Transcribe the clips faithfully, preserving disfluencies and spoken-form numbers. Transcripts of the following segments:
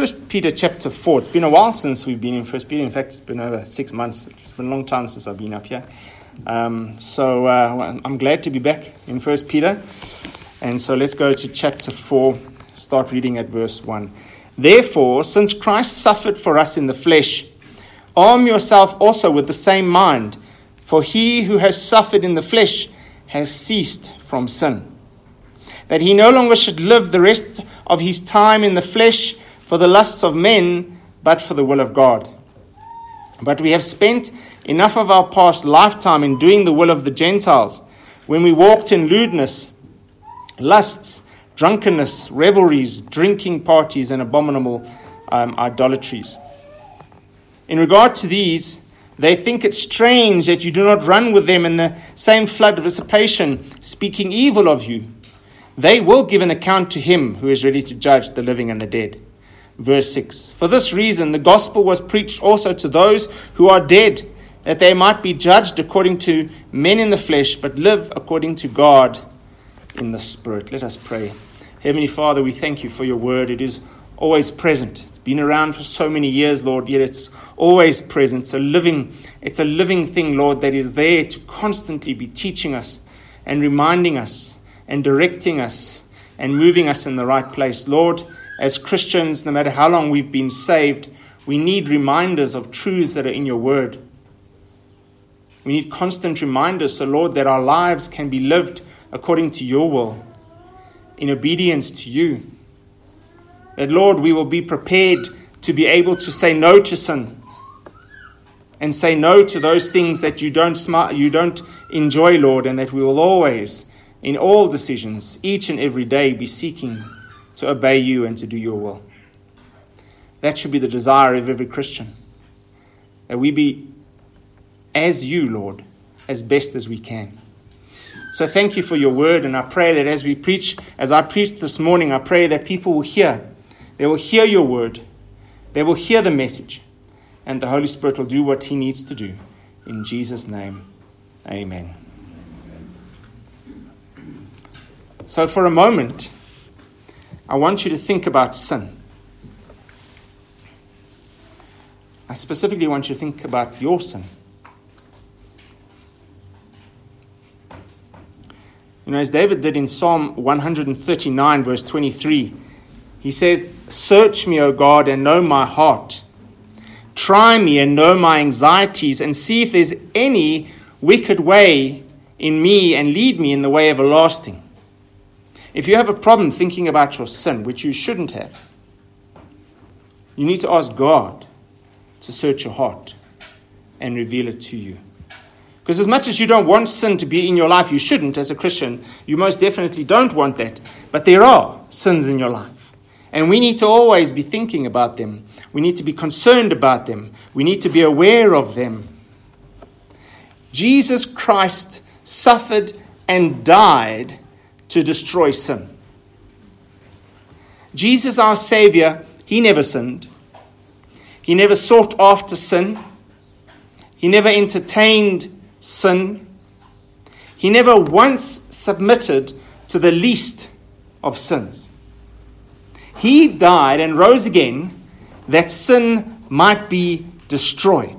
First Peter chapter four. It's been a while since we've been in First Peter. In fact, it's been over six months. It's been a long time since I've been up here. Um, so uh, I'm glad to be back in First Peter. And so let's go to chapter four, start reading at verse one. Therefore, since Christ suffered for us in the flesh, arm yourself also with the same mind, for he who has suffered in the flesh has ceased from sin, that he no longer should live the rest of his time in the flesh for the lusts of men, but for the will of God. But we have spent enough of our past lifetime in doing the will of the Gentiles, when we walked in lewdness, lusts, drunkenness, revelries, drinking parties, and abominable um, idolatries. In regard to these, they think it strange that you do not run with them in the same flood of dissipation, speaking evil of you. They will give an account to him who is ready to judge the living and the dead. Verse six. For this reason, the gospel was preached also to those who are dead, that they might be judged according to men in the flesh, but live according to God in the Spirit. Let us pray. Heavenly Father, we thank you for your word. It is always present. It's been around for so many years, Lord, yet it's always present. It's a living, it's a living thing, Lord, that is there to constantly be teaching us and reminding us and directing us and moving us in the right place. Lord, as Christians, no matter how long we've been saved, we need reminders of truths that are in your word. We need constant reminders, so Lord, that our lives can be lived according to your will, in obedience to you. That, Lord, we will be prepared to be able to say no to sin and say no to those things that you don't smart, you don't enjoy, Lord, and that we will always, in all decisions, each and every day, be seeking to obey you and to do your will. That should be the desire of every Christian, that we be as you, Lord, as best as we can. So thank you for your word, and I pray that as we preach, as I preached this morning, I pray that people will hear. They will hear your word. They will hear the message, and the Holy Spirit will do what he needs to do. In Jesus' name, amen. So for a moment, I want you to think about sin. I specifically want you to think about your sin. You know, as David did in Psalm one thirty-nine, verse twenty-three, he says, "Search me, O God, and know my heart. Try me and know my anxieties, and see if there's any wicked way in me, and lead me in the way everlasting." If you have a problem thinking about your sin, which you shouldn't have, you need to ask God to search your heart and reveal it to you. Because as much as you don't want sin to be in your life, you shouldn't as a Christian. You most definitely don't want that. But there are sins in your life. And we need to always be thinking about them. We need to be concerned about them. We need to be aware of them. Jesus Christ suffered and died to destroy sin. Jesus, our Savior, he never sinned. He never sought after sin. He never entertained sin. He never once submitted to the least of sins. He died and rose again that sin might be destroyed.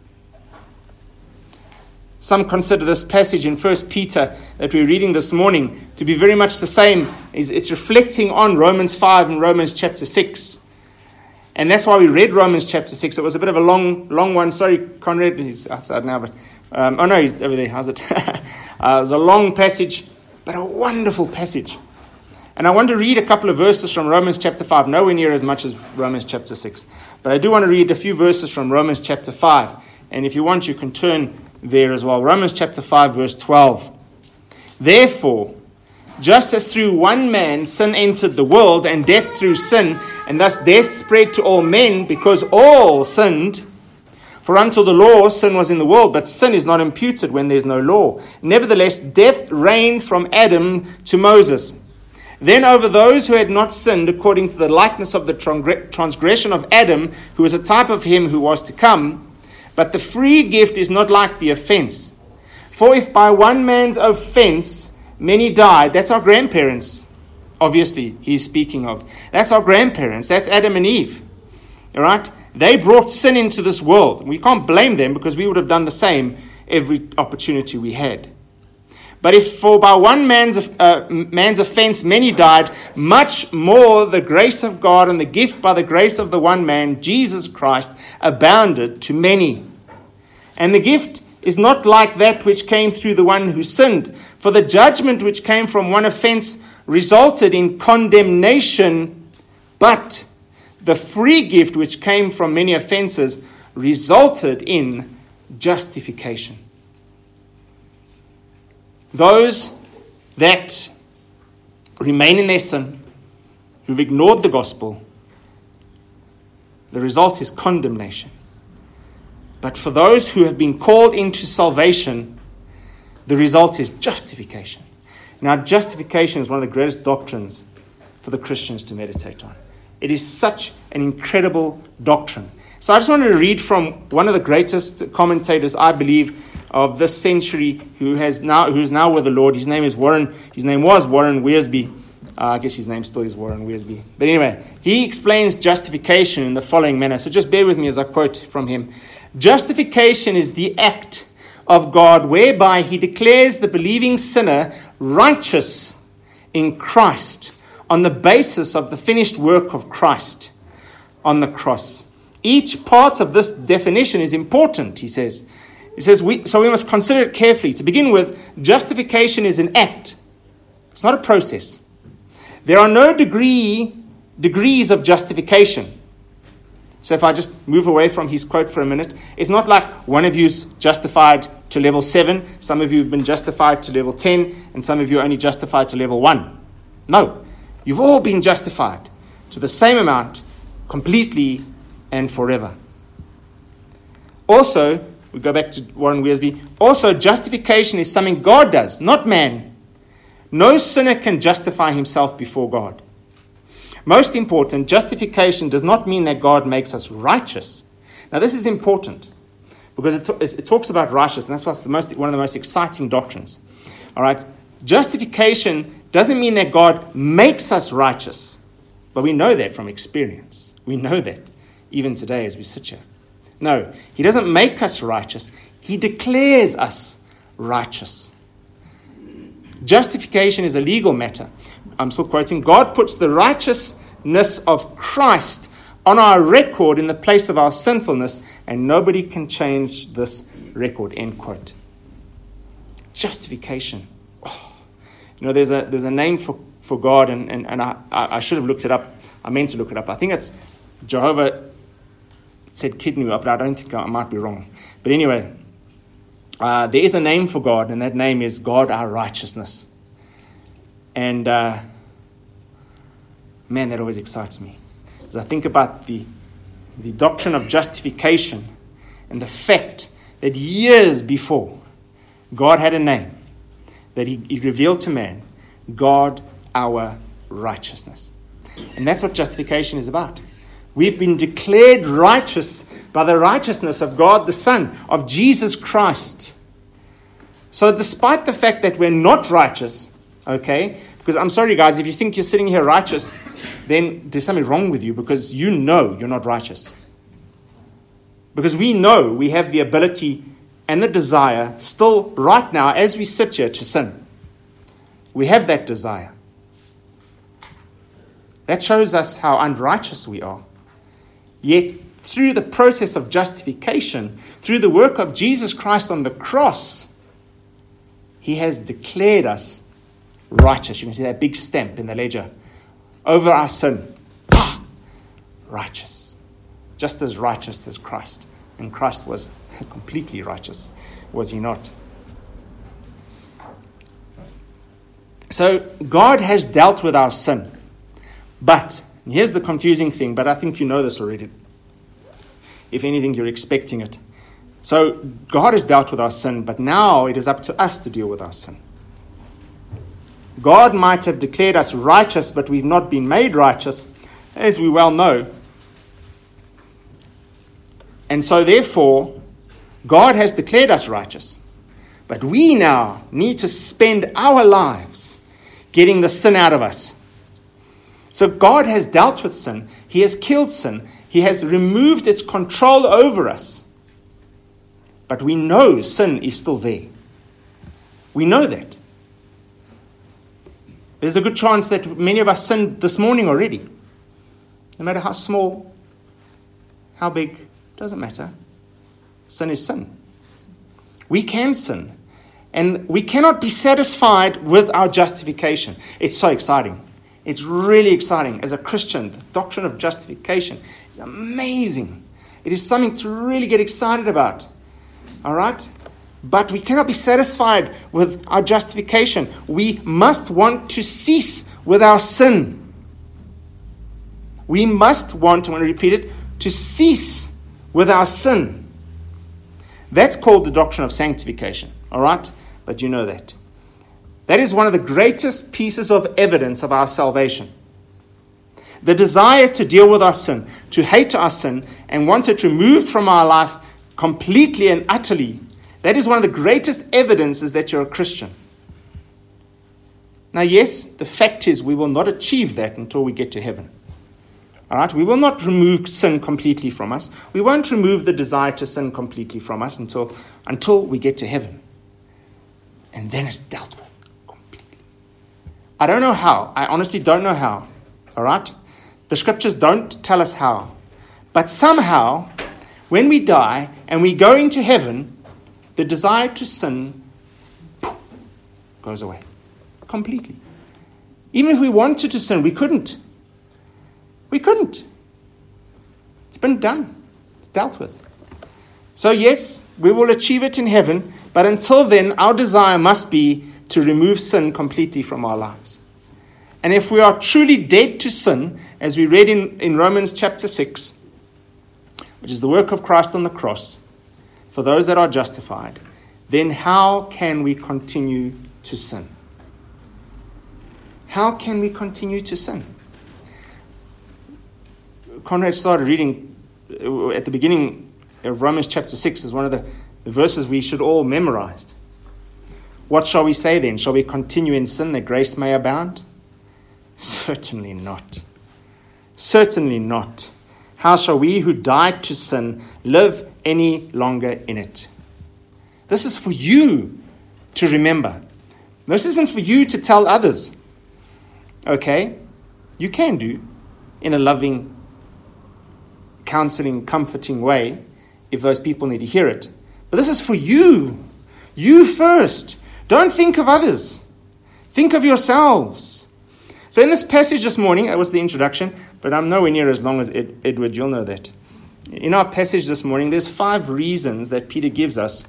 Some consider this passage in First Peter that we're reading this morning to be very much the same. It's reflecting on Romans five and Romans chapter six. And that's why we read Romans chapter six. It was a bit of a long long one. Sorry, Conrad, he's outside now. but um, Oh no, he's over there. How's it? uh, it was a long passage, but a wonderful passage. And I want to read a couple of verses from Romans chapter five, nowhere near as much as Romans chapter six. But I do want to read a few verses from Romans chapter five. And if you want, you can turn there as well. Romans chapter five, verse twelve. Therefore, just as through one man sin entered the world, and death through sin, and thus death spread to all men because all sinned. For until the law, sin was in the world, but sin is not imputed when there is no law. Nevertheless, death reigned from Adam to Moses. Then over those who had not sinned according to the likeness of the transgression of Adam, who was a type of him who was to come. But the free gift is not like the offense. For if by one man's offense many died, that's our grandparents, obviously, he's speaking of. That's our grandparents, that's Adam and Eve. All right? They brought sin into this world. We can't blame them because we would have done the same every opportunity we had. But if for by one man's uh, man's offense many died, much more the grace of God and the gift by the grace of the one man, Jesus Christ, abounded to many. And the gift is not like that which came through the one who sinned. For the judgment which came from one offense resulted in condemnation, but the free gift which came from many offenses resulted in justification. Those that remain in their sin, who've ignored the gospel, the result is condemnation. But for those who have been called into salvation, the result is justification. Now, justification is one of the greatest doctrines for the Christians to meditate on. It is such an incredible doctrine. So I just wanted to read from one of the greatest commentators, I believe, of this century, who has now who's now with the Lord. His name is Warren. His name was Warren Wiersbe. Uh, I guess his name still is Warren Wiersbe. But anyway, he explains justification in the following manner. So just bear with me as I quote from him. Justification is the act of God whereby he declares the believing sinner righteous in Christ on the basis of the finished work of Christ on the cross. Each part of this definition is important, he says. He says, we, so we must consider it carefully. To begin with, justification is an act. It's not a process. There are no degree degrees of justification. So if I just move away from his quote for a minute, it's not like one of you's justified to level seven, some of you have been justified to level ten, and some of you are only justified to level one. No. You've all been justified to the same amount, completely and forever. Also, we go back to Warren Wiersbe, also justification is something God does, not man. No sinner can justify himself before God. Most important, justification does not mean that God makes us righteous. Now this is important because it, it talks about righteousness, and that's what's the most, one of the most exciting doctrines. All right, justification doesn't mean that God makes us righteous, but we know that from experience. We know that even today as we sit here. No, he doesn't make us righteous. He declares us righteous. Justification is a legal matter. I'm still quoting. God puts the righteousness of Christ on our record in the place of our sinfulness, and nobody can change this record, end quote. Justification. Oh. You know, there's a there's a name for, for God, and, and, and I, I should have looked it up. I meant to look it up. I think it's Jehovah said Kidnu, but I don't think I might be wrong. But anyway, uh, there is a name for God, and that name is God our righteousness. And uh, man, that always excites me. As I think about the, the doctrine of justification and the fact that years before, God had a name that he, he revealed to man, God our righteousness. And that's what justification is about. We've been declared righteous by the righteousness of God the Son, of Jesus Christ. So despite the fact that we're not righteous, okay, because I'm sorry guys, if you think you're sitting here righteous, then there's something wrong with you because you know you're not righteous. Because we know we have the ability and the desire still right now as we sit here to sin. We have that desire. That shows us how unrighteous we are. Yet, through the process of justification, through the work of Jesus Christ on the cross, he has declared us righteous. You can see that big stamp in the ledger over our sin. Ah, righteous. Just as righteous as Christ. And Christ was completely righteous, was he not? So, God has dealt with our sin. But, and here's the confusing thing, but I think you know this already. If anything, you're expecting it. So, God has dealt with our sin, but now it is up to us to deal with our sin. God might have declared us righteous, but we've not been made righteous, as we well know. And so, therefore, God has declared us righteous. But we now need to spend our lives getting the sin out of us. So God has dealt with sin. He has killed sin. He has removed its control over us. But we know sin is still there. We know that. There's a good chance that many of us sinned this morning already. No matter how small, how big, doesn't matter. Sin is sin. We can sin. And we cannot be satisfied with our justification. It's so exciting. It's really exciting. As a Christian, the doctrine of justification is amazing. It is something to really get excited about. All right? But we cannot be satisfied with our justification. We must want to cease with our sin. We must want, I'm going to repeat it, to cease with our sin. That's called the doctrine of sanctification. All right? But you know that. That is one of the greatest pieces of evidence of our salvation. The desire to deal with our sin, to hate our sin, and want it removed from our life completely and utterly. That is one of the greatest evidences that you're a Christian. Now, yes, the fact is we will not achieve that until we get to heaven. All right? We will not remove sin completely from us. We won't remove the desire to sin completely from us until, until we get to heaven. And then it's dealt with completely. I don't know how. I honestly don't know how. All right? The scriptures don't tell us how. But somehow, when we die and we go into heaven, the desire to sin poof, goes away completely. Even if we wanted to sin, we couldn't. We couldn't. It's been done. It's dealt with. So yes, we will achieve it in heaven, but until then, our desire must be to remove sin completely from our lives. And if we are truly dead to sin, as we read in, in Romans chapter six, which is the work of Christ on the cross, for those that are justified, then how can we continue to sin? How can we continue to sin? Conrad started reading at the beginning of Romans chapter six is one of the verses we should all memorize. What shall we say then? Shall we continue in sin that grace may abound? Certainly not. Certainly not. How shall we who died to sin live any longer in it? This is for you to remember. This isn't for you to tell others. Okay? You can do in a loving, counseling, comforting way if those people need to hear it. But this is for you. You first. Don't think of others. Think of yourselves. So in this passage this morning, that was the introduction, but I'm nowhere near as long as Ed, Edward, you'll know that. In our passage this morning, there's five reasons that Peter gives us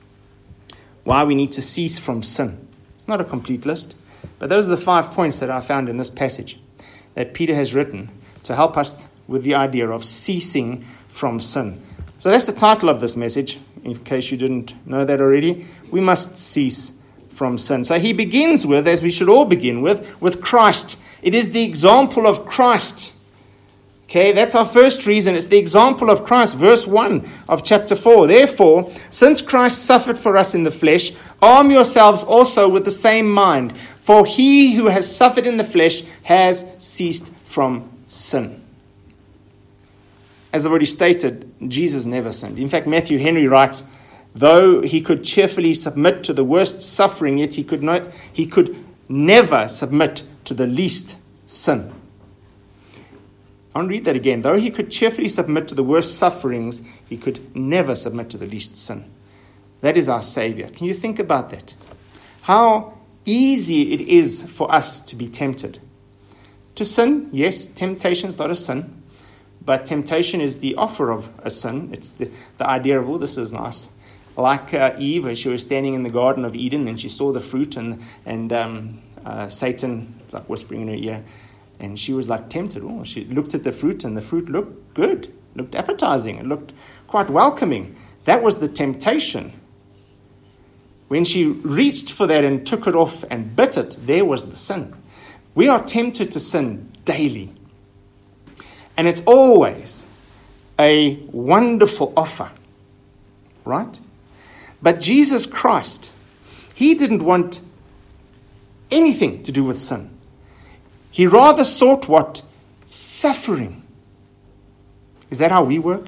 why we need to cease from sin. It's not a complete list, but those are the five points that I found in this passage that Peter has written to help us with the idea of ceasing from sin. So that's the title of this message, in case you didn't know that already. We must cease from sin. So he begins with, as we should all begin with, with Christ. It is the example of Christ. Okay, that's our first reason. It's the example of Christ. Verse one of chapter four. Therefore, since Christ suffered for us in the flesh, arm yourselves also with the same mind. For he who has suffered in the flesh has ceased from sin. As I've already stated, Jesus never sinned. In fact, Matthew Henry writes, though he could cheerfully submit to the worst suffering, yet he could not, he could never submit to the least sin. I'll read that again. Though he could cheerfully submit to the worst sufferings, he could never submit to the least sin. That is our Savior. Can you think about that? How easy it is for us to be tempted. To sin, yes, temptation is not a sin. But temptation is the offer of a sin. It's the, the idea of, oh, this is nice. Like uh, Eve, as she was standing in the Garden of Eden and she saw the fruit and, and um, uh, Satan was like whispering in her ear. And she was like tempted. Oh, she looked at the fruit and the fruit looked good, looked appetizing. It looked quite welcoming. That was the temptation. When she reached for that and took it off and bit it, there was the sin. We are tempted to sin daily. And it's always a wonderful offer, right? But Jesus Christ, he didn't want anything to do with sin. He rather sought what? Suffering. Is that how we work?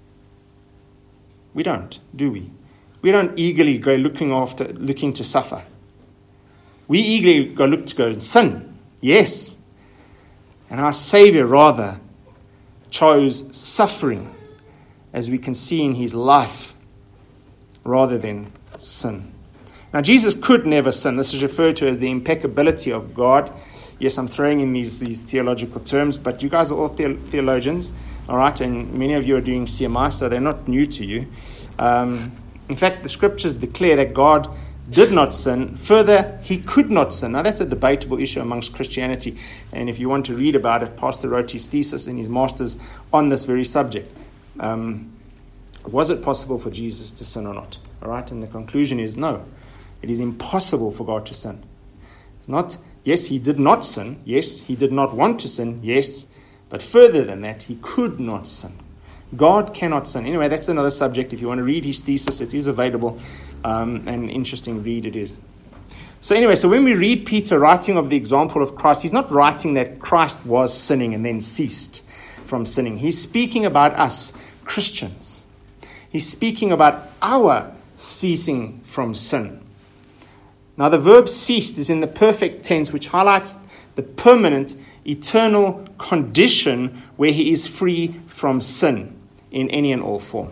We don't, do we? We don't eagerly go looking after, looking to suffer. We eagerly go look to go and sin. Yes. And our Savior rather chose suffering, as we can see in his life, rather than sin. Now, Jesus could never sin. This is referred to as the impeccability of God. Yes, I'm throwing in these, these theological terms, but you guys are all the- theologians, all right? And many of you are doing C M I, so they're not new to you. Um, in fact, the scriptures declare that God did not sin. Further, he could not sin. Now, that's a debatable issue amongst Christianity. And if you want to read about it, Pastor wrote his thesis in his master's on this very subject. Um, was it possible for Jesus to sin or not? All right, and the conclusion is no. It is impossible for God to sin. Not, yes, he did not sin. Yes, he did not want to sin. Yes, but further than that, he could not sin. God cannot sin. Anyway, that's another subject. If you want to read his thesis, it is available. Um, an interesting read it is. So anyway, so when we read Peter writing of the example of Christ, he's not writing that Christ was sinning and then ceased from sinning. He's speaking about us, Christians. He's speaking about our ceasing from sin. Now, the verb ceased is in the perfect tense, which highlights the permanent, eternal condition where he is free from sin in any and all form.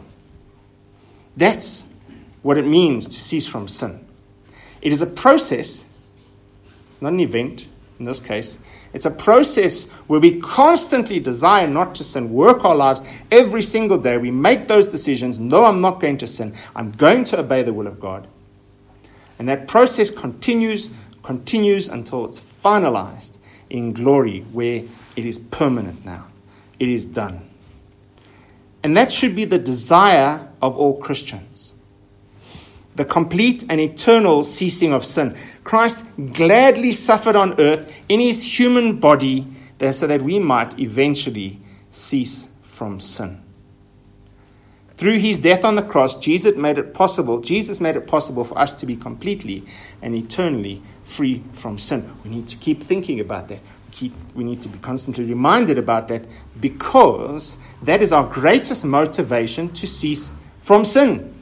That's what it means to cease from sin. It is a process, not an event in this case. It's a process where we constantly desire not to sin, work our lives every single day. We make those decisions. No, I'm not going to sin. I'm going to obey the will of God. And that process continues, continues until it's finalized in glory, where it is permanent now. It is done. And that should be the desire of all Christians. The complete and eternal ceasing of sin. Christ gladly suffered on earth in his human body so that we might eventually cease from sin. Through his death on the cross, Jesus made it possible, Jesus made it possible for us to be completely and eternally free from sin. We need to keep thinking about that. Keep, we need to be constantly reminded about that, because that is our greatest motivation to cease from sin.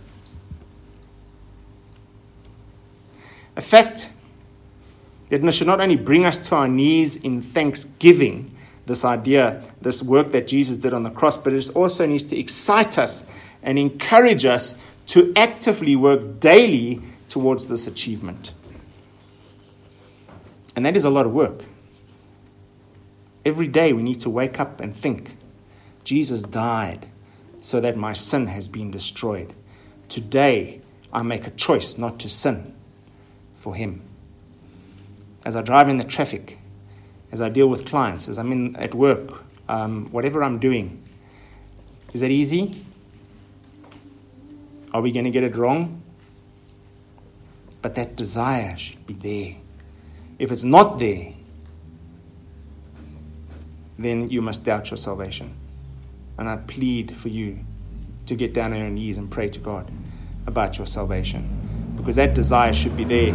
A fact that should not only bring us to our knees in thanksgiving, this idea, this work that Jesus did on the cross, but it also needs to excite us and encourage us to actively work daily towards this achievement. And that is a lot of work. Every day we need to wake up and think, Jesus died so that my sin has been destroyed. Today I make a choice not to sin for him. As I drive in the traffic, as I deal with clients, as I'm in at work, um, whatever I'm doing, is that easy? Are we going to get it wrong? But that desire should be there. If it's not there, then you must doubt your salvation. And I plead for you to get down on your knees and pray to God about your salvation, because that desire should be there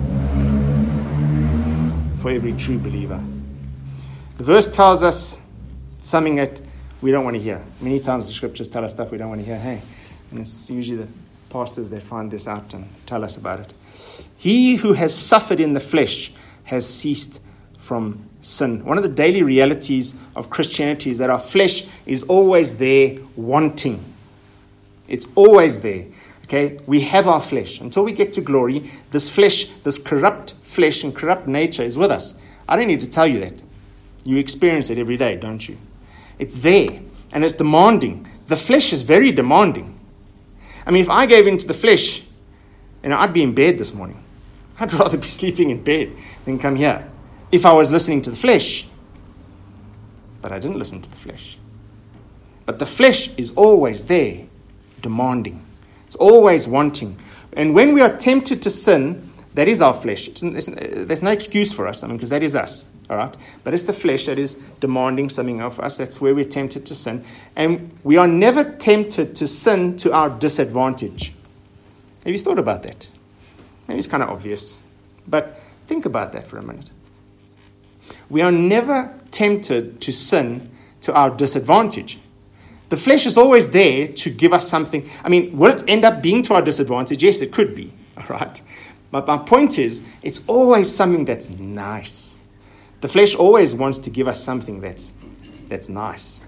for every true believer. The verse tells us something that we don't want to hear. Many times the scriptures tell us stuff we don't want to hear. Hey, and it's usually the pastors that find this out and tell us about it. He who has suffered in the flesh has ceased from sin. One of the daily realities of Christianity is that our flesh is always there wanting. It's always there. Okay, we have our flesh. Until we get to glory, this flesh, this corrupt flesh and corrupt nature is with us. I don't need to tell you that. You experience it every day, don't you? It's there, and it's demanding. The flesh is very demanding. I mean, if I gave into the flesh, you know, I'd be in bed this morning. I'd rather be sleeping in bed than come here if I was listening to the flesh. But I didn't listen to the flesh. But the flesh is always there, demanding. It's always wanting. And when we are tempted to sin, that is our flesh. It's, it's, there's no excuse for us, I mean, because that is us. All right? But it's the flesh that is demanding something of us. That's where we're tempted to sin. And we are never tempted to sin to our disadvantage. Have you thought about that? Maybe it's kind of obvious. But think about that for a minute. We are never tempted to sin to our disadvantage. The flesh is always there to give us something. I mean, will it end up being to our disadvantage? Yes, it could be. All right. But my point is, it's always something that's nice. The flesh always wants to give us something that's that's nice,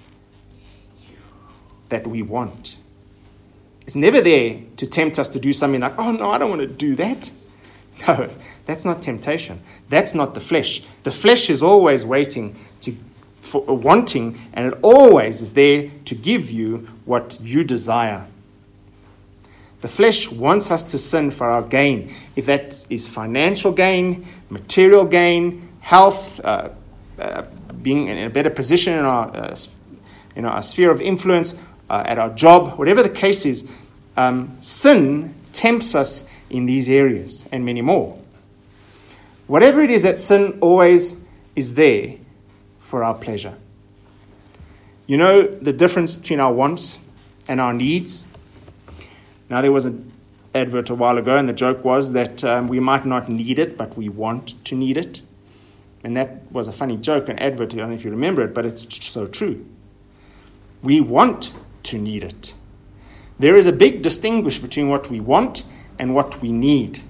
that we want. It's never there to tempt us to do something like, oh no, I don't want to do that. No, that's not temptation. That's not the flesh. The flesh is always waiting to for wanting, and it always is there to give you what you desire. The flesh wants us to sin for our gain. If that is financial gain, material gain, health, uh, uh, being in a better position in our, uh, in our sphere of influence, uh, at our job, whatever the case is, um, sin tempts us in these areas and many more. Whatever it is that sin always is there for our pleasure. You know the difference between our wants and our needs? Now, there was an advert a while ago, and the joke was that um, we might not need it, but we want to need it. And that was a funny joke, an advert, I don't know if you remember it, but it's t- so true. We want to need it. There is a big distinction between what we want and what we need.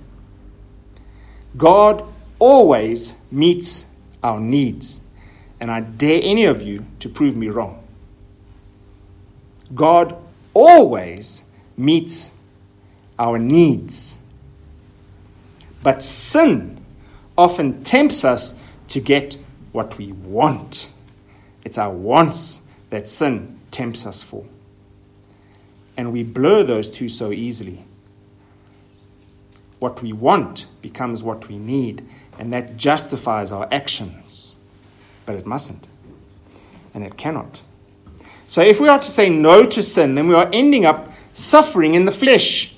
God always meets our needs. And I dare any of you to prove me wrong. God always meets our needs. But sin often tempts us to get what we want. It's our wants that sin tempts us for. And we blur those two so easily. What we want becomes what we need, and that justifies our actions. But it mustn't. And it cannot. So if we are to say no to sin, then we are ending up suffering in the flesh.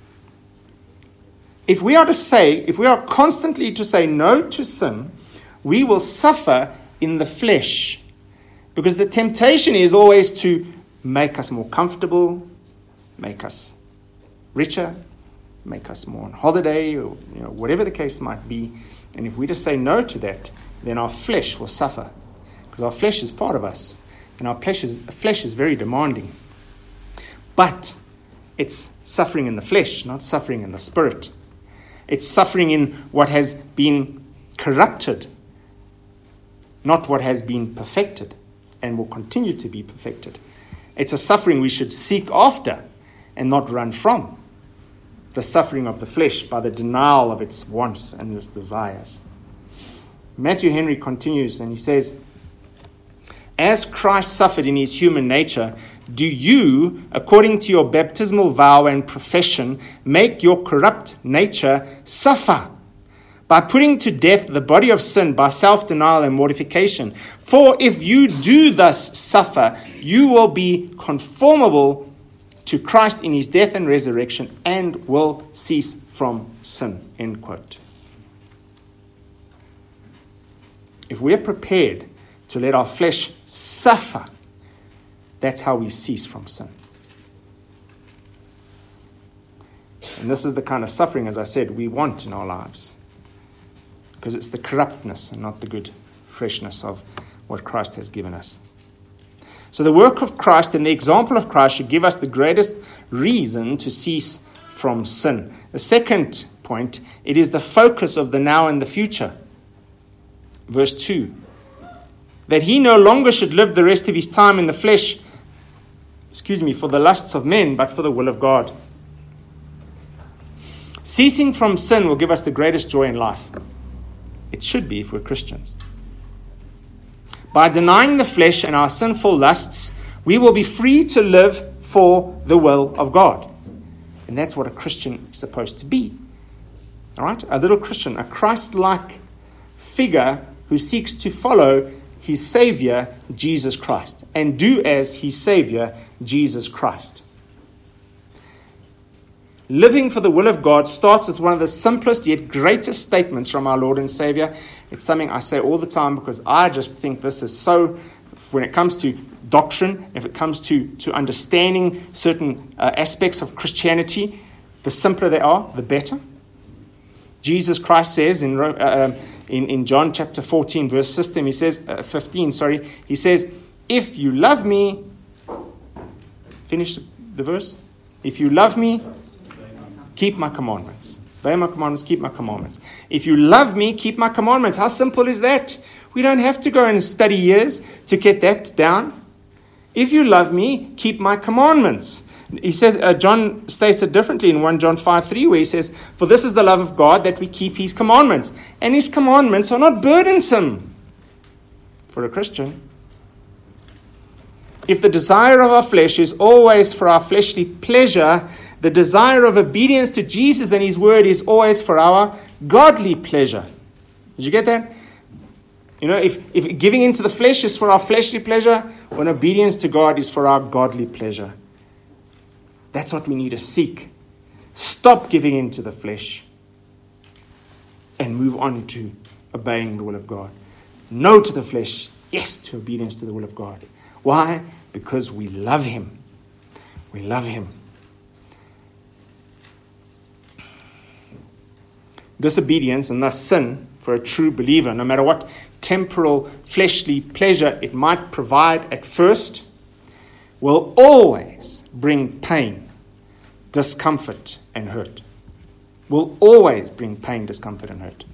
If we are to say, if we are constantly to say no to sin, we will suffer in the flesh. Because the temptation is always to make us more comfortable, make us richer, make us more on holiday, or you know, whatever the case might be. And if we just say no to that, then our flesh will suffer. Because our flesh is part of us. And our flesh is, flesh is very demanding. But it's suffering in the flesh, not suffering in the spirit. It's suffering in what has been corrupted, not what has been perfected and will continue to be perfected. It's a suffering we should seek after and not run from. The suffering of the flesh by the denial of its wants and its desires. Matthew Henry continues and he says, as Christ suffered in his human nature, do you, according to your baptismal vow and profession, make your corrupt nature suffer by putting to death the body of sin by self-denial and mortification? For if you do thus suffer, you will be conformable to Christ in his death and resurrection and will cease from sin. End quote. If we're prepared to let our flesh suffer, that's how we cease from sin. And this is the kind of suffering, as I said, we want in our lives. Because it's the corruptness and not the good freshness of what Christ has given us. So the work of Christ and the example of Christ should give us the greatest reason to cease from sin. The second point, it is the focus of the now and the future. Verse two. That he no longer should live the rest of his time in the flesh, excuse me, for the lusts of men, but for the will of God. Ceasing from sin will give us the greatest joy in life. It should be if we're Christians. By denying the flesh and our sinful lusts, we will be free to live for the will of God. And that's what a Christian is supposed to be. All right? A little Christian, a Christ-like figure who seeks to follow his Savior, Jesus Christ, and do as his Savior, Jesus Christ. Living for the will of God starts with one of the simplest yet greatest statements from our Lord and Savior. It's something I say all the time because I just think this is so, when it comes to doctrine, if it comes to, to understanding certain uh, aspects of Christianity, the simpler they are, the better. Jesus Christ says in uh, in, in John chapter fourteen, verse system, he says, uh, fifteen, sorry, he says, if you love me, Finish the verse. If you love me, keep my commandments. Obey my commandments, keep my commandments. If you love me, keep my commandments. How simple is that? We don't have to go and study years to get that down. If you love me, keep my commandments. He says, uh, John states it differently in First John five three, where he says, for this is the love of God, that we keep his commandments. And his commandments are not burdensome for a Christian. If the desire of our flesh is always for our fleshly pleasure, the desire of obedience to Jesus and his word is always for our godly pleasure. Did you get that? You know, if, if giving into the flesh is for our fleshly pleasure, when obedience to God is for our godly pleasure. That's what we need to seek. Stop giving into the flesh and move on to obeying the will of God. No to the flesh, yes to obedience to the will of God. Why? Because we love him. We love him. Disobedience and thus sin for a true believer, no matter what temporal fleshly pleasure it might provide at first, will always bring pain, discomfort, and hurt. Will always bring pain, discomfort, and hurt.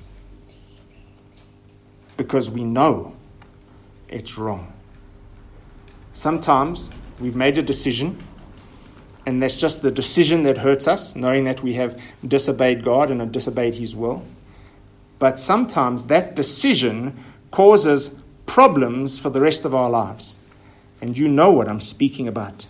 Because we know it's wrong. Sometimes we've made a decision, and that's just the decision that hurts us, knowing that we have disobeyed God and have disobeyed his will. But sometimes that decision causes problems for the rest of our lives. And you know what I'm speaking about.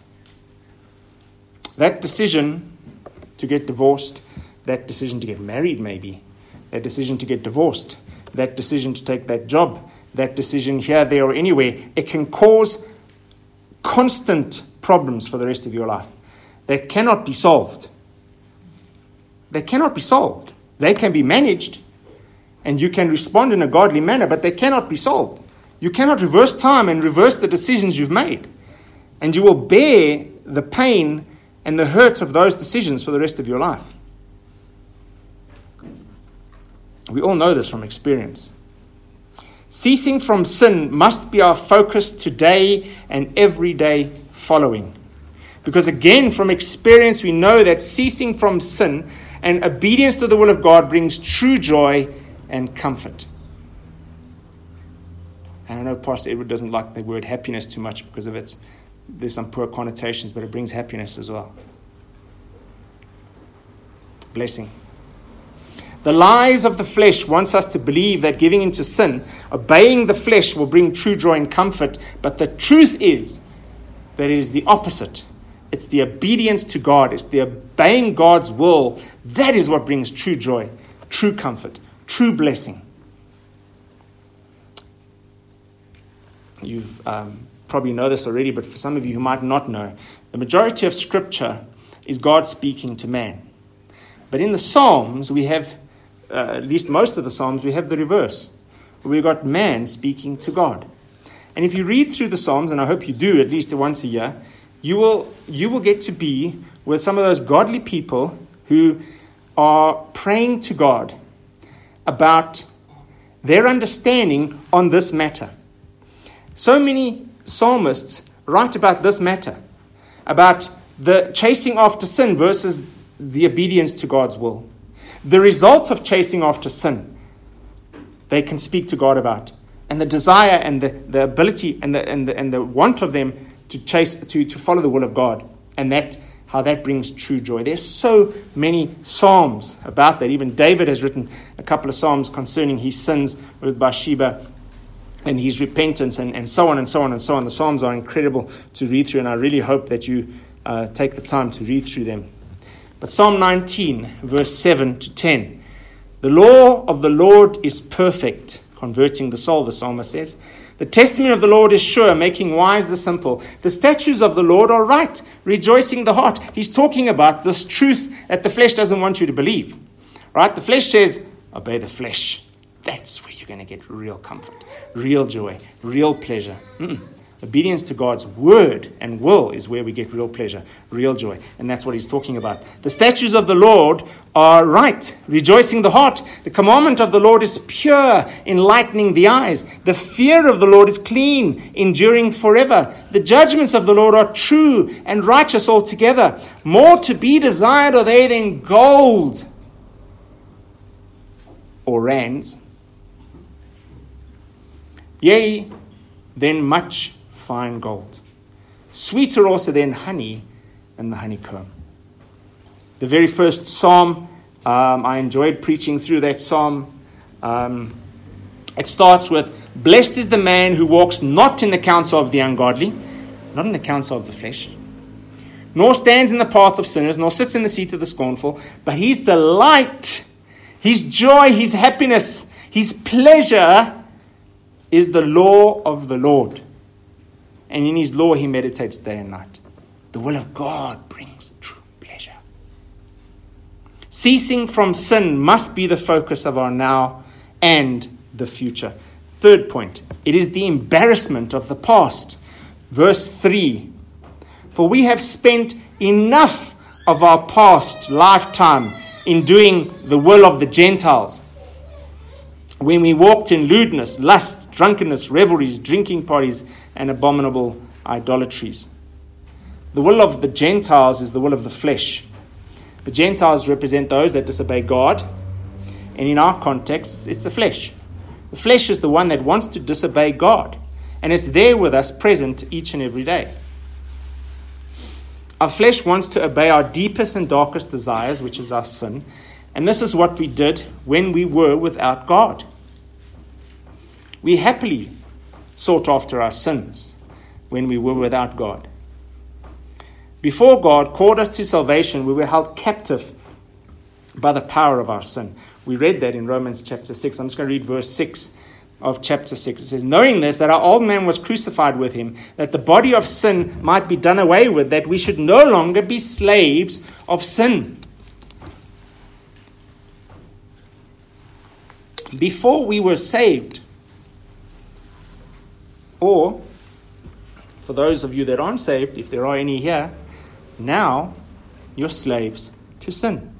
That decision to get divorced, that decision to get married maybe, that decision to get divorced, that decision to take that job, that decision here, there, or anywhere, it can cause constant problems for the rest of your life that cannot be solved. They cannot be solved. They can be managed, and you can respond in a godly manner, but they cannot be solved. You cannot reverse time and reverse the decisions you've made. And you will bear the pain and the hurt of those decisions for the rest of your life. We all know this from experience. Ceasing from sin must be our focus today and every day following. Because again, from experience, we know that ceasing from sin and obedience to the will of God brings true joy and comfort. And I know Pastor Edward doesn't like the word happiness too much because of its, there's some poor connotations, but it brings happiness as well. Blessing. The lies of the flesh wants us to believe that giving into sin, obeying the flesh will bring true joy and comfort. But the truth is that it is the opposite. It's the obedience to God. It's the obeying God's will. That is what brings true joy, true comfort, true blessing. You've um, probably know this already, but for some of you who might not know, the majority of Scripture is God speaking to man. But in the Psalms, we have, uh, at least most of the Psalms, we have the reverse. We've got man speaking to God. And if you read through the Psalms, and I hope you do at least once a year, you will you will get to be with some of those godly people who are praying to God about their understanding on this matter. So many psalmists write about this matter, about the chasing after sin versus the obedience to God's will. The result of chasing after sin, they can speak to God about. And the desire and the, the ability and the, and the and the want of them to chase to, to follow the will of God. And that how that brings true joy. There's so many psalms about that. Even David has written a couple of psalms concerning his sins with Bathsheba and his repentance, and, and so on and so on and so on. The Psalms are incredible to read through, and I really hope that you uh, take the time to read through them. But Psalm nineteen, verse seven to ten. The law of the Lord is perfect, converting the soul, the psalmist says. The testimony of the Lord is sure, making wise the simple. The statutes of the Lord are right, rejoicing the heart. He's talking about this truth that the flesh doesn't want you to believe. Right? The flesh says, obey the flesh. That's where you're going to get real comfort, real joy, real pleasure. Mm-mm. Obedience to God's word and will is where we get real pleasure, real joy. And that's what he's talking about. The statutes of the Lord are right, rejoicing the heart. The commandment of the Lord is pure, enlightening the eyes. The fear of the Lord is clean, enduring forever. The judgments of the Lord are true and righteous altogether. More to be desired are they than gold or rands. Yea, than much fine gold. Sweeter also than honey and the honeycomb. The very first psalm, um, I enjoyed preaching through that psalm. Um, it starts with, blessed is the man who walks not in the counsel of the ungodly, not in the counsel of the flesh, nor stands in the path of sinners, nor sits in the seat of the scornful, but his delight, his joy, his happiness, his pleasure is the law of the Lord. And in his law he meditates day and night. The will of God brings true pleasure. Ceasing from sin must be the focus of our now and the future. Third point, it is the embarrassment of the past. Verse three, for we have spent enough of our past lifetime in doing the will of the Gentiles, when we walked in lewdness, lust, drunkenness, revelries, drinking parties, and abominable idolatries. The will of the Gentiles is the will of the flesh. The Gentiles represent those that disobey God, and in our context, it's the flesh. The flesh is the one that wants to disobey God, and it's there with us, present each and every day. Our flesh wants to obey our deepest and darkest desires, which is our sin, and this is what we did when we were without God. We happily sought after our sins when we were without God. Before God called us to salvation, we were held captive by the power of our sin. We read that in Romans chapter six. I'm just going to read verse six of chapter six. It says, knowing this, that our old man was crucified with him, that the body of sin might be done away with, that we should no longer be slaves of sin. Before we were saved, or for those of you that aren't saved, if there are any here, now you're slaves to sin.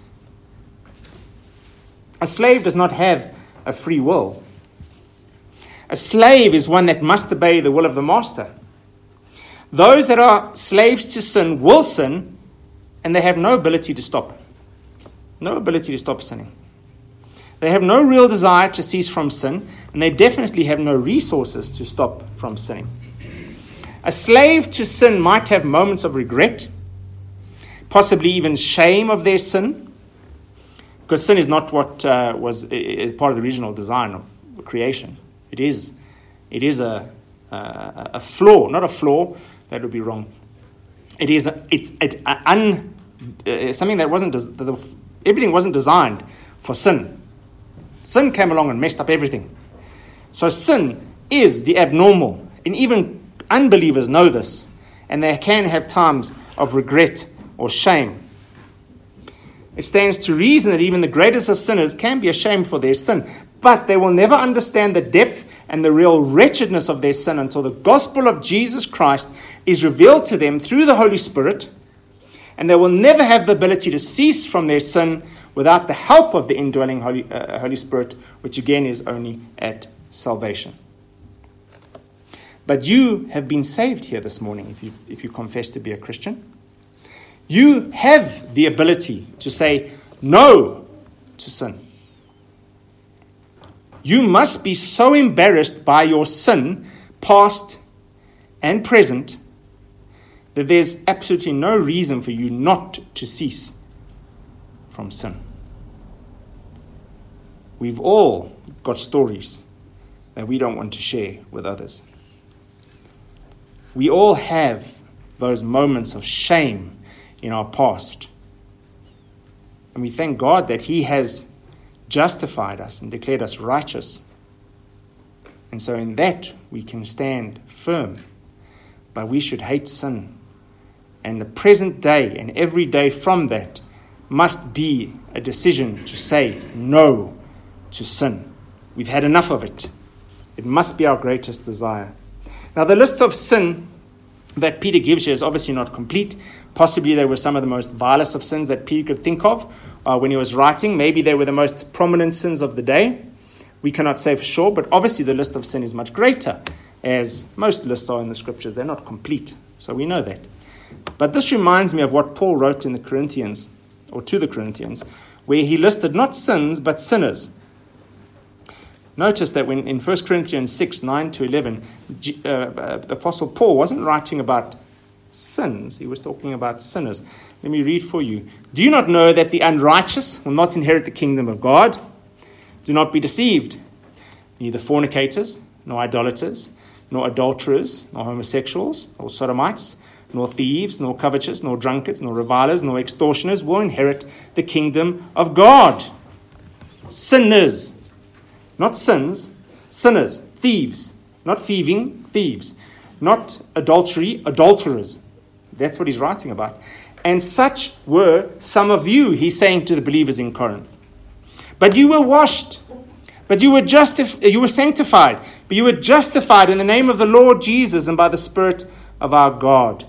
A slave does not have a free will. A slave is one that must obey the will of the master. Those that are slaves to sin will sin, and they have no ability to stop. No ability to stop sinning. They have no real desire to cease from sin, and they definitely have no resources to stop from sinning. A slave to sin might have moments of regret, possibly even shame of their sin, because sin is not what uh, was uh, part of the original design of creation. It is, it is a, a, a flaw, not a flaw, that would be wrong. It is a, it's a, a un, uh, something that wasn't, des- the, the, everything wasn't designed for sin. Sin came along and messed up everything. So sin is the abnormal. And even unbelievers know this. And they can have times of regret or shame. It stands to reason that even the greatest of sinners can be ashamed for their sin. But they will never understand the depth and the real wretchedness of their sin until the gospel of Jesus Christ is revealed to them through the Holy Spirit. And they will never have the ability to cease from their sin without the help of the indwelling Holy, uh, Holy Spirit, which again is only at salvation. But you have been saved here this morning if you, if you confess to be a Christian. You have the ability to say no to sin. You must be so embarrassed by your sin, past and present, that there's absolutely no reason for you not to cease from sin. We've all got stories that we don't want to share with others. We all have those moments of shame in our past. And we thank God that He has justified us and declared us righteous. And so in that we can stand firm. But we should hate sin. And the present day and every day from that must be a decision to say no to sin. We've had enough of it. It must be our greatest desire. Now, the list of sin that Peter gives you is obviously not complete. Possibly they were some of the most vilest of sins that Peter could think of uh, when he was writing. Maybe they were the most prominent sins of the day. We cannot say for sure, but obviously the list of sin is much greater, as most lists are in the scriptures. They're not complete, so we know that. But this reminds me of what Paul wrote in the Corinthians, or to the Corinthians, where he listed not sins, but sinners. Notice that when in First Corinthians six, nine to eleven, uh, uh, the Apostle Paul wasn't writing about sins. He was talking about sinners. Let me read for you. Do you not know that the unrighteous will not inherit the kingdom of God? Do not be deceived. Neither fornicators, nor idolaters, nor adulterers, nor homosexuals, nor sodomites, nor thieves, nor covetous, nor drunkards, nor revilers, nor extortioners will inherit the kingdom of God. Sinners. Not sins, sinners, thieves. Not thieving, thieves. Not adultery, adulterers. That's what he's writing about. And such were some of you, he's saying to the believers in Corinth. But you were washed, but you were justif- you were sanctified, but you were justified in the name of the Lord Jesus and by the Spirit of our God.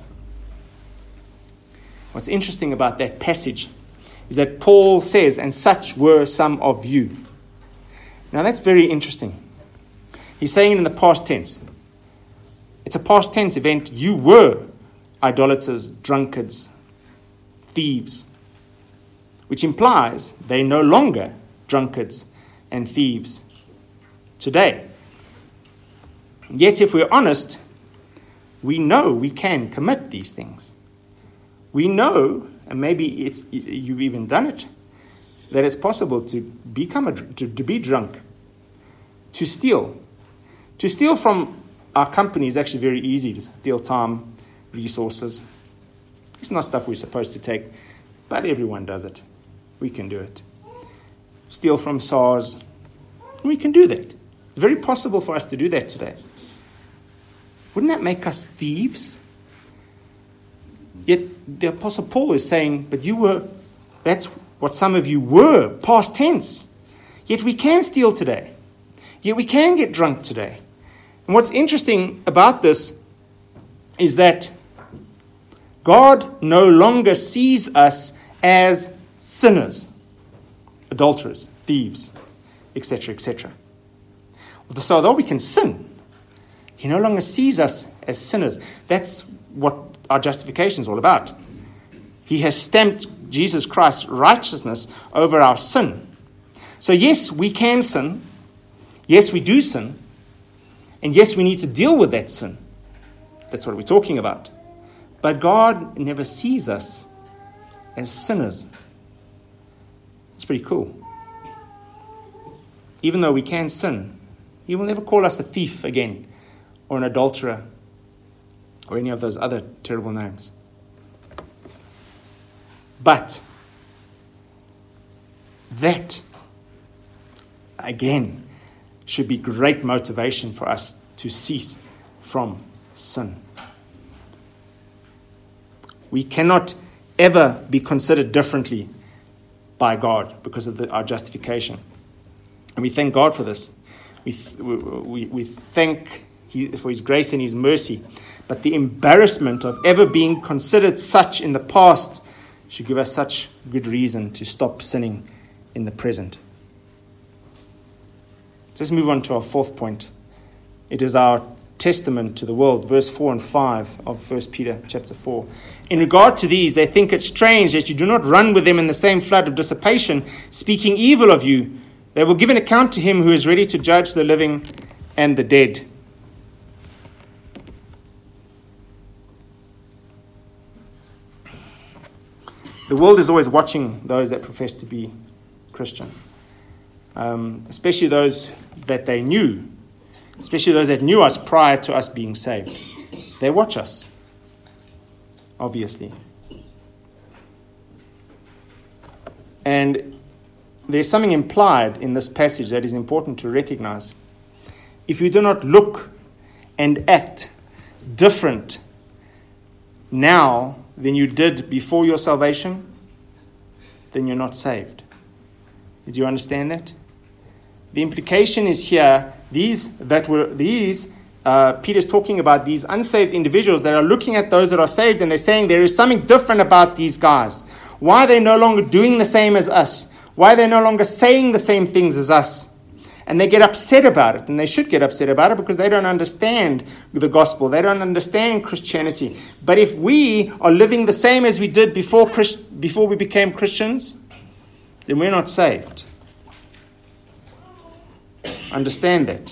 What's interesting about that passage is that Paul says, and such were some of you. Now that's very interesting. He's saying it in the past tense. It's a past tense event. You were idolaters, drunkards, thieves, which implies they're no longer drunkards and thieves today. Yet if we're honest, we know we can commit these things. We know, and maybe it's you've even done it, that it's possible to become a, to, to be drunk, to steal. To steal from our company is actually very easy. To steal time, resources. It's not stuff we're supposed to take, but everyone does it. We can do it. Steal from SARS. We can do that. It's very possible for us to do that today. Wouldn't that make us thieves? Yet the Apostle Paul is saying, but you were, that's what some of you were, past tense. Yet we can steal today. Yet we can get drunk today. And what's interesting about this is that God no longer sees us as sinners, adulterers, thieves, et cetera, et cetera. So although we can sin, he no longer sees us as sinners. That's what our justification is all about. He has stamped Jesus Christ's righteousness over our sin. So yes, we can sin. Yes, we do sin. And yes, we need to deal with that sin. That's what we're talking about. But God never sees us as sinners. It's pretty cool. Even though we can sin, he will never call us a thief again, or an adulterer, or any of those other terrible names. But that, again, should be great motivation for us to cease from sin. We cannot ever be considered differently by God because of the, our justification. And we thank God for this. We, we, we thank he, for his grace and his mercy. But the embarrassment of ever being considered such in the past should give us such good reason to stop sinning in the present. So let's move on to our fourth point. It is our testament to the world, verse four and five of First Peter chapter four. In regard to these, they think it strange that you do not run with them in the same flood of dissipation, speaking evil of you. They will give an account to him who is ready to judge the living and the dead. The world is always watching those that profess to be Christian, um, especially those that they knew, especially those that knew us prior to us being saved. They watch us, obviously. And there's something implied in this passage that is important to recognize. If you do not look and act different now than you did before your salvation, then you're not saved. Did you understand that? The implication is here, these that were these uh, Peter's talking about these unsaved individuals that are looking at those that are saved, and they're saying there is something different about these guys. Why are they no longer doing the same as us? Why are they no longer saying the same things as us? And they get upset about it, and they should get upset about it because they don't understand the gospel. They don't understand Christianity. But if we are living the same as we did before Christ, before we became Christians, then we're not saved. Understand that.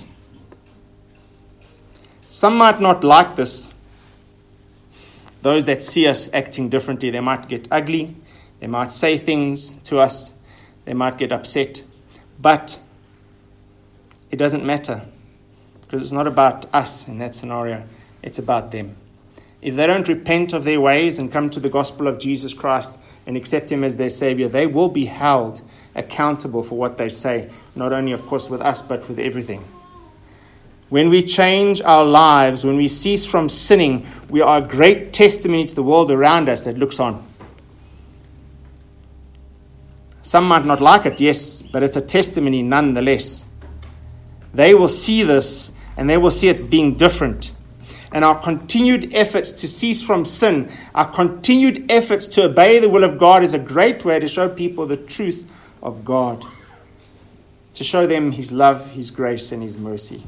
Some might not like this. Those that see us acting differently, they might get ugly. They might say things to us. They might get upset. But it doesn't matter, because it's not about us in that scenario. It's about them. If they don't repent of their ways and come to the gospel of Jesus Christ and accept him as their Savior, they will be held accountable for what they say, not only, of course, with us, but with everything. When we change our lives, when we cease from sinning, we are a great testimony to the world around us that looks on. Some might not like it, yes, but it's a testimony nonetheless. They will see this, and they will see it being different. And our continued efforts to cease from sin, our continued efforts to obey the will of God is a great way to show people the truth of God. To show them his love, his grace, and his mercy.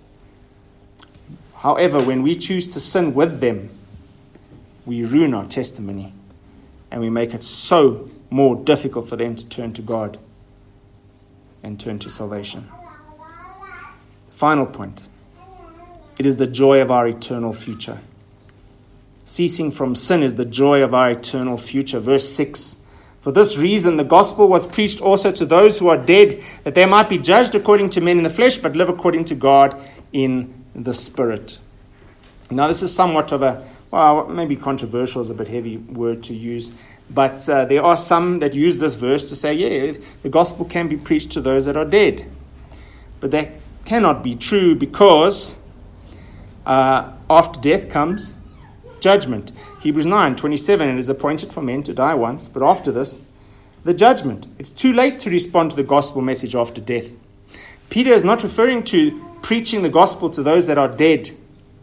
However, when we choose to sin with them, we ruin our testimony. And we make it so more difficult for them to turn to God and turn to salvation. Final point. It is the joy of our eternal future. Ceasing from sin is the joy of our eternal future. Verse six. For this reason the gospel was preached also to those who are dead, that they might be judged according to men in the flesh, but live according to God in the Spirit. Now this is somewhat of a, well, maybe controversial is a bit heavy word to use, but uh, there are some that use this verse to say, yeah, the gospel can be preached to those that are dead. But that cannot be true, because uh, after death comes judgment. Hebrews nine twenty-seven, it is appointed for men to die once, but after this, the judgment. It's too late to respond to the gospel message after death. Peter is not referring to preaching the gospel to those that are dead.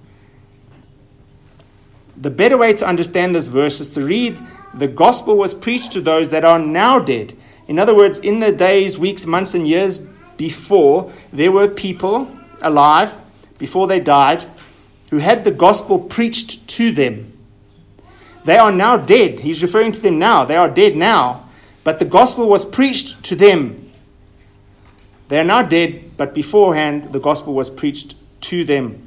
The better way to understand this verse is to read, the gospel was preached to those that are now dead. In other words, in the days, weeks, months, and years before, there were people alive, before they died, who had the gospel preached to them. They are now dead. He's referring to them now. They are dead now. But the gospel was preached to them. They are now dead, but beforehand, the gospel was preached to them.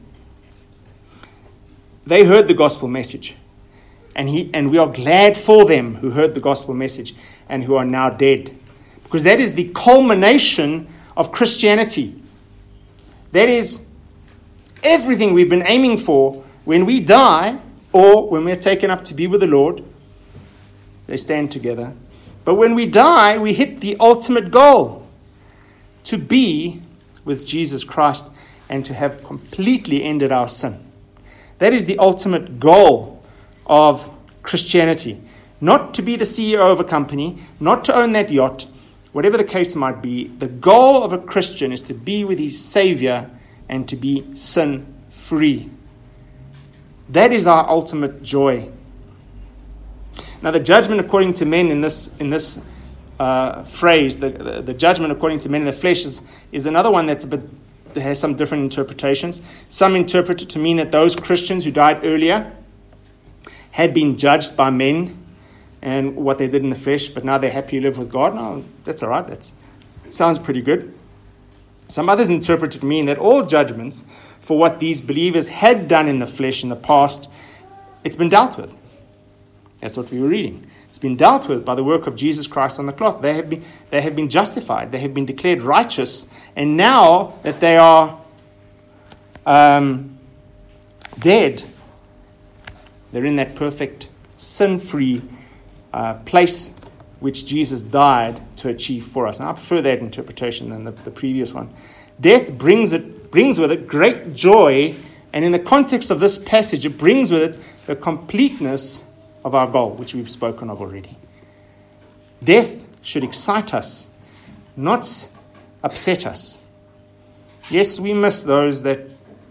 They heard the gospel message. And he and we are glad for them who heard the gospel message and who are now dead. Because that is the culmination of Christianity. That is everything we've been aiming for. When we die, or when we're taken up to be with the Lord, they stand together. But when we die, we hit the ultimate goal, to be with Jesus Christ and to have completely ended our sin. That is the ultimate goal of Christianity. Not to be the C E O of a company, not to own that yacht, whatever the case might be. The goal of a Christian is to be with his Savior and to be sin-free. That is our ultimate joy. Now, the judgment according to men in this in this uh, phrase, the, the the judgment according to men in the flesh, is, is another one that's a bit that has some different interpretations. Some interpret it to mean that those Christians who died earlier had been judged by men and what they did in the flesh, but now they're happy to live with God. No, that's all right. That sounds pretty good. Some others interpret it to mean that all judgments for what these believers had done in the flesh in the past, it's been dealt with. That's what we were reading. It's been dealt with by the work of Jesus Christ on the cross. They have been, they have been justified. They have been declared righteous. And now that they are um, dead, they're in that perfect, sin-free uh, place which Jesus died to achieve for us. And I prefer that interpretation than the, the previous one. Death brings it brings with it great joy, and in the context of this passage, it brings with it the completeness of our goal, which we've spoken of already. Death should excite us, not upset us. Yes, we miss those that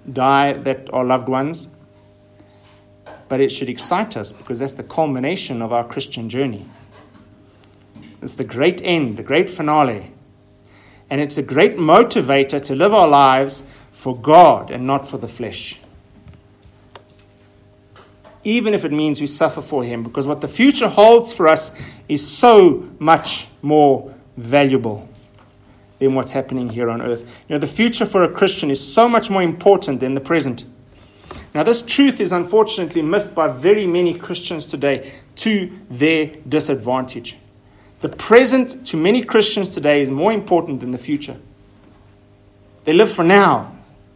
die that are loved ones. But it should excite us because that's the culmination of our Christian journey. It's the great end, the great finale. And it's a great motivator to live our lives for God and not for the flesh. Even if it means we suffer for Him, because what the future holds for us is so much more valuable than what's happening here on earth. You know, the future for a Christian is so much more important than the present. Now, this truth is unfortunately missed by very many Christians today to their disadvantage. The present to many Christians today is more important than the future. They live for now.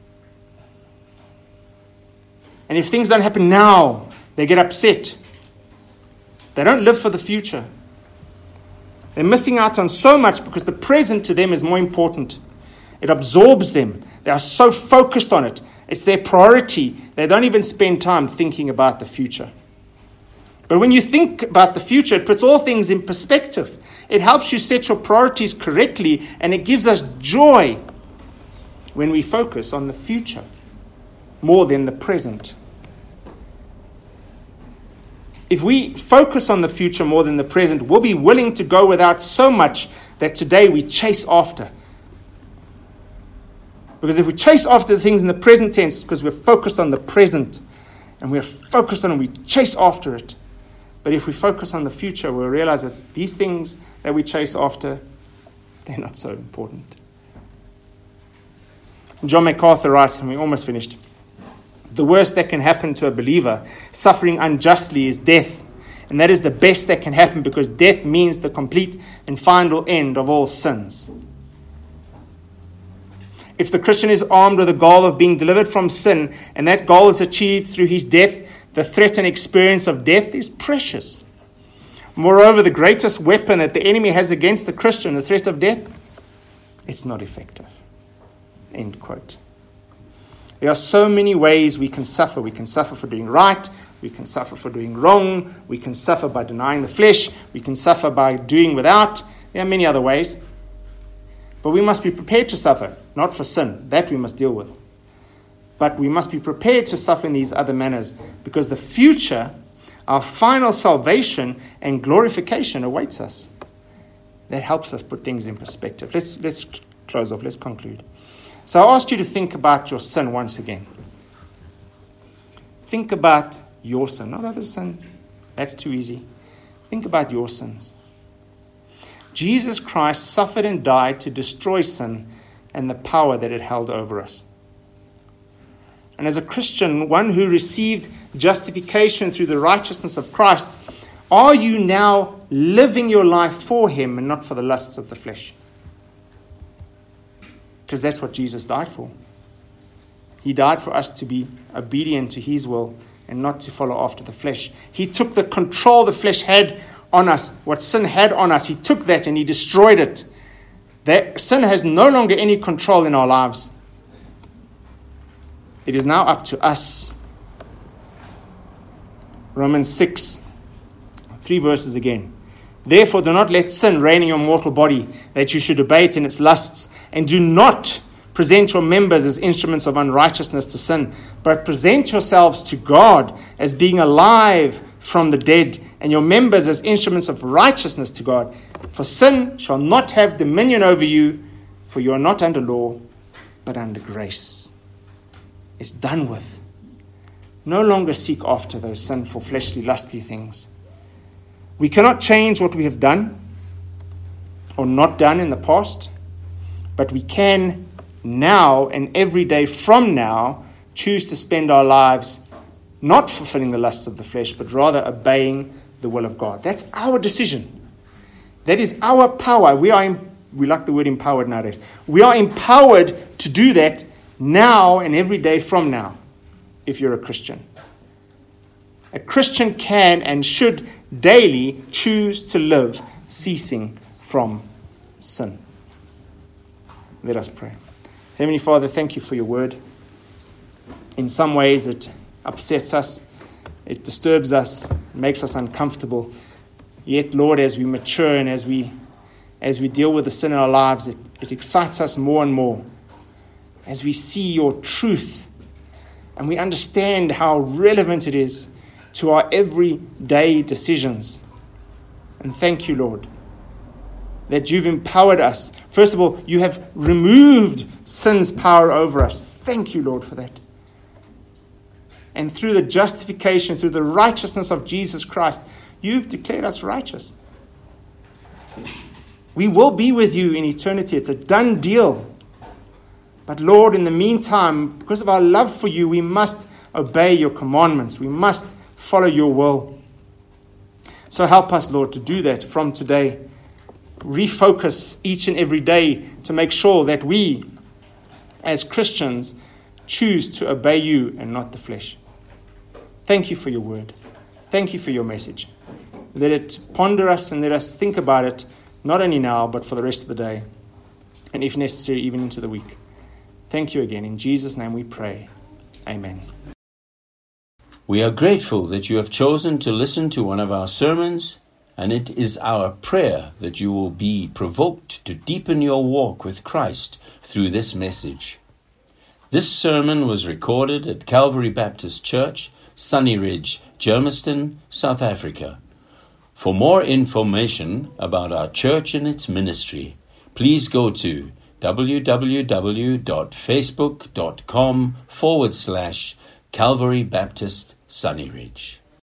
And if things don't happen now, they get upset. They don't live for the future. They're missing out on so much because the present to them is more important. It absorbs them. They are so focused on it. It's their priority. They don't even spend time thinking about the future. But when you think about the future, it puts all things in perspective. It helps you set your priorities correctly, and it gives us joy when we focus on the future more than the present. If we focus on the future more than the present, we'll be willing to go without so much that today we chase after. Because if we chase after the things in the present tense, because we're focused on the present, and we're focused on it, we chase after it. But if we focus on the future, we'll realize that these things that we chase after, they're not so important. John MacArthur writes, and we almost finished, the worst that can happen to a believer, suffering unjustly, is death. And that is the best that can happen because death means the complete and final end of all sins. If the Christian is armed with the goal of being delivered from sin, and that goal is achieved through his death, the threat and experience of death is precious. Moreover, the greatest weapon that the enemy has against the Christian, the threat of death, it's not effective. End quote. There are so many ways we can suffer. We can suffer for doing right. We can suffer for doing wrong. We can suffer by denying the flesh. We can suffer by doing without. There are many other ways. But we must be prepared to suffer, not for sin. That we must deal with. But we must be prepared to suffer in these other manners because the future, our final salvation and glorification awaits us. That helps us put things in perspective. Let's, let's close off. Let's conclude. So I asked you to think about your sin once again. Think about your sin, not other sins. That's too easy. Think about your sins. Jesus Christ suffered and died to destroy sin and the power that it held over us. And as a Christian, one who received justification through the righteousness of Christ, are you now living your life for Him and not for the lusts of the flesh? Because that's what Jesus died for. He died for us to be obedient to His will and not to follow after the flesh. He took the control the flesh had on us, what sin had on us. He took that and He destroyed it. That sin has no longer any control in our lives. It is now up to us. Romans six, three verses again. Therefore, do not let sin reign in your mortal body, that you should obey it in its lusts, and do not present your members as instruments of unrighteousness to sin, but present yourselves to God as being alive from the dead, and your members as instruments of righteousness to God. For sin shall not have dominion over you, for you are not under law, but under grace. It's done with. No longer seek after those sinful, fleshly, lustly things. We cannot change what we have done or not done in the past, but we can now and every day from now choose to spend our lives not fulfilling the lusts of the flesh, but rather obeying the will of God. That's our decision. That is our power. We are, we like the word empowered nowadays. We are empowered to do that now and every day from now, if you're a Christian. A Christian can and should daily choose to live ceasing from sin. Let us pray. Heavenly Father, thank you for your word. In some ways it upsets us, it disturbs us, makes us uncomfortable. Yet, Lord, as we mature and as we as we deal with the sin in our lives, it, it excites us more and more. As we see your truth And we understand how relevant it is to our everyday decisions. And thank you, Lord, that you've empowered us. First of all, you have removed sin's power over us. Thank you, Lord, for that. And through the justification, through the righteousness of Jesus Christ, you've declared us righteous. We will be with you in eternity. It's a done deal. But Lord, in the meantime, because of our love for you, we must obey your commandments. We must follow your will. So help us, Lord, to do that from today. Refocus each and every day to make sure that we, as Christians, choose to obey you and not the flesh. Thank you for your word. Thank you for your message. Let it ponder us and let us think about it, not only now, but for the rest of the day, and if necessary, even into the week. Thank you again. In Jesus' name we pray. Amen. We are grateful that you have chosen to listen to one of our sermons, and it is our prayer that you will be provoked to deepen your walk with Christ through this message. This sermon was recorded at Calvary Baptist Church, Sunny Ridge, Germiston, South Africa. For more information about our church and its ministry, please go to www.facebook.com forward slash Calvary Baptist Sunny Ridge.